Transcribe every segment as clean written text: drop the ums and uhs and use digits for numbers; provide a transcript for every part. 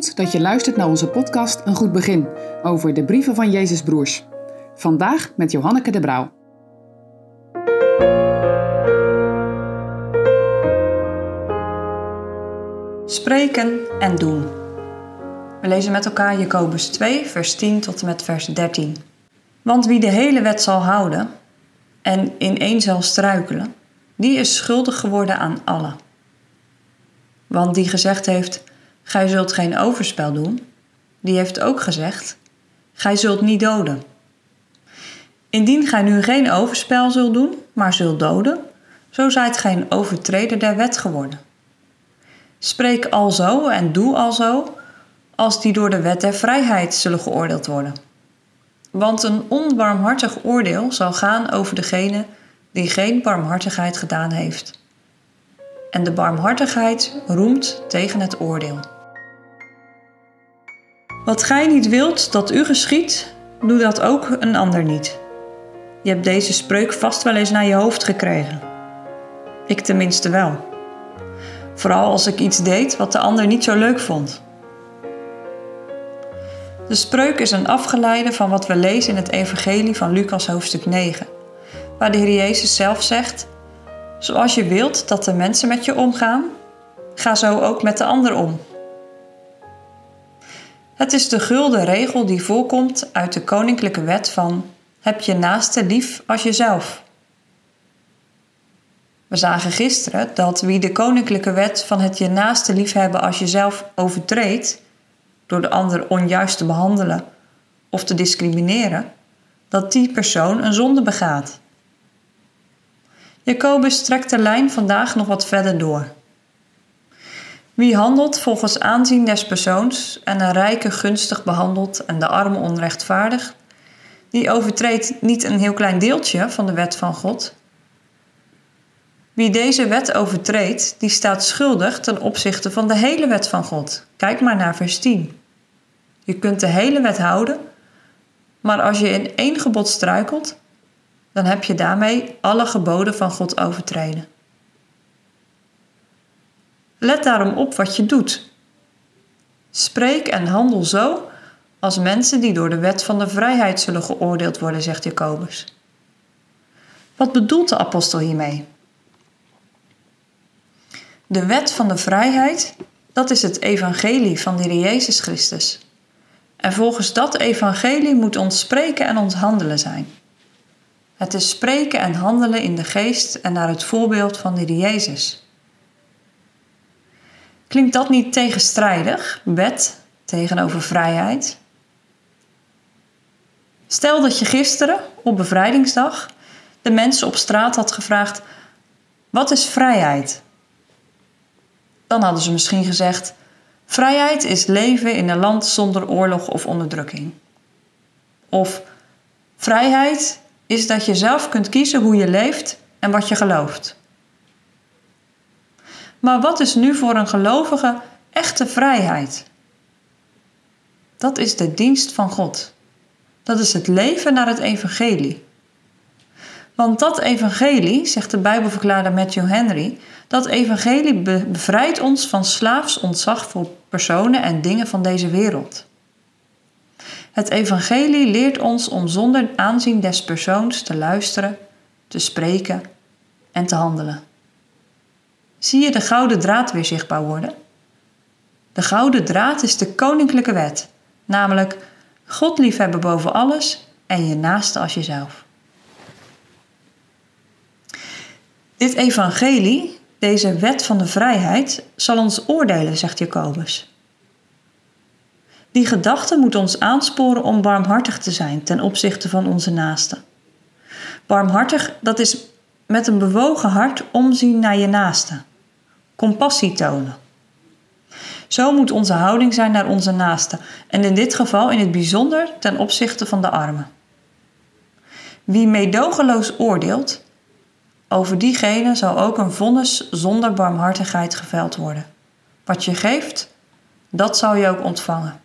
Goed dat je luistert naar onze podcast Een Goed Begin over de brieven van Jezus broers. Vandaag met Johanneke de Brouw. Spreken en doen. We lezen met elkaar Jacobus 2, vers 10 tot en met vers 13. Want wie de hele wet zal houden en in één zal struikelen, die is schuldig geworden aan allen. Want die gezegd heeft, gij zult geen overspel doen, die heeft ook gezegd, gij zult niet doden. Indien gij nu geen overspel zult doen, maar zult doden, zo zijt gij een overtreder der wet geworden. Spreek alzo en doe alzo, als die door de wet der vrijheid zullen geoordeeld worden. Want een onbarmhartig oordeel zal gaan over degene die geen barmhartigheid gedaan heeft. En de barmhartigheid roemt tegen het oordeel. Wat gij niet wilt dat u geschiedt, doe dat ook een ander niet. Je hebt deze spreuk vast wel eens naar je hoofd gekregen. Ik tenminste wel. Vooral als ik iets deed wat de ander niet zo leuk vond. De spreuk is een afgeleide van wat we lezen in het evangelie van Lucas hoofdstuk 9, waar de Heer Jezus zelf zegt, zoals je wilt dat de mensen met je omgaan, ga zo ook met de ander om. Het is de gulden regel die voorkomt uit de koninklijke wet van heb je naaste lief als jezelf. We zagen gisteren dat wie de koninklijke wet van het je naaste liefhebben als jezelf overtreedt, door de ander onjuist te behandelen of te discrimineren, dat die persoon een zonde begaat. Jacobus trekt de lijn vandaag nog wat verder door. Wie handelt volgens aanzien des persoons en een rijke gunstig behandelt en de arme onrechtvaardigt, die overtreedt niet een heel klein deeltje van de wet van God. Wie deze wet overtreedt, die staat schuldig ten opzichte van de hele wet van God. Kijk maar naar vers 10. Je kunt de hele wet houden, maar als je in één gebod struikelt, dan heb je daarmee alle geboden van God overtreden. Let daarom op wat je doet. Spreek en handel zo als mensen die door de wet van de vrijheid zullen geoordeeld worden, zegt Jacobus. Wat bedoelt de apostel hiermee? De wet van de vrijheid, dat is het evangelie van de Heer Jezus Christus. En volgens dat evangelie moet ons spreken en ons handelen zijn. Het is spreken en handelen in de geest en naar het voorbeeld van de Heer Jezus. Klinkt dat niet tegenstrijdig, wet tegenover vrijheid? Stel dat je gisteren, op bevrijdingsdag, de mensen op straat had gevraagd, wat is vrijheid? Dan hadden ze misschien gezegd, vrijheid is leven in een land zonder oorlog of onderdrukking. Of vrijheid is dat je zelf kunt kiezen hoe je leeft en wat je gelooft. Maar wat is nu voor een gelovige echte vrijheid? Dat is de dienst van God. Dat is het leven naar het evangelie. Want dat evangelie, zegt de Bijbelverklaarder Matthew Henry, dat evangelie bevrijdt ons van slaafs ontzag voor personen en dingen van deze wereld. Het evangelie leert ons om zonder aanzien des persoons te luisteren, te spreken en te handelen. Zie je de gouden draad weer zichtbaar worden? De gouden draad is de koninklijke wet, namelijk God liefhebben boven alles en je naaste als jezelf. Dit evangelie, deze wet van de vrijheid, zal ons oordelen, zegt Jacobus. Die gedachte moet ons aansporen om barmhartig te zijn ten opzichte van onze naasten. Barmhartig, dat is met een bewogen hart omzien naar je naaste. Compassie tonen. Zo moet onze houding zijn naar onze naaste en in dit geval in het bijzonder ten opzichte van de armen. Wie meedogenloos oordeelt, over diegene zal ook een vonnis zonder barmhartigheid geveld worden. Wat je geeft, dat zal je ook ontvangen.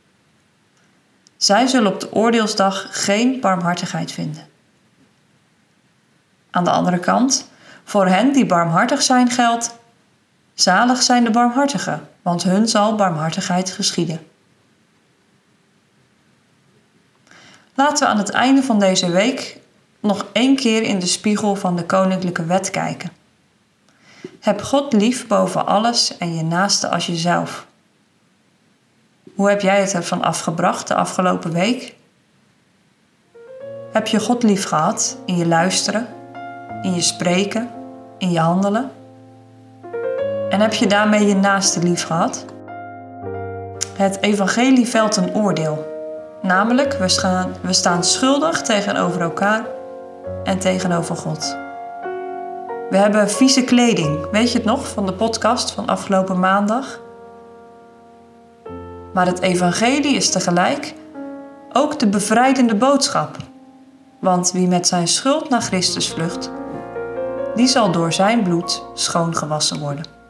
Zij zullen op de oordeelsdag geen barmhartigheid vinden. Aan de andere kant, voor hen die barmhartig zijn geldt, Zalig zijn de barmhartigen, want hun zal barmhartigheid geschieden. Laten we aan het einde van deze week nog 1 keer in de spiegel van de koninklijke wet kijken. Heb God lief boven alles en je naaste als jezelf. Hoe heb jij het ervan afgebracht de afgelopen week? Heb je God lief gehad in je luisteren, in je spreken, in je handelen? En heb je daarmee je naaste lief gehad? Het evangelie velt een oordeel. Namelijk, we staan schuldig tegenover elkaar en tegenover God. We hebben vieze kleding. Weet je het nog van de podcast van afgelopen maandag? Maar het evangelie is tegelijk ook de bevrijdende boodschap. Want wie met zijn schuld naar Christus vlucht, die zal door zijn bloed schoongewassen worden.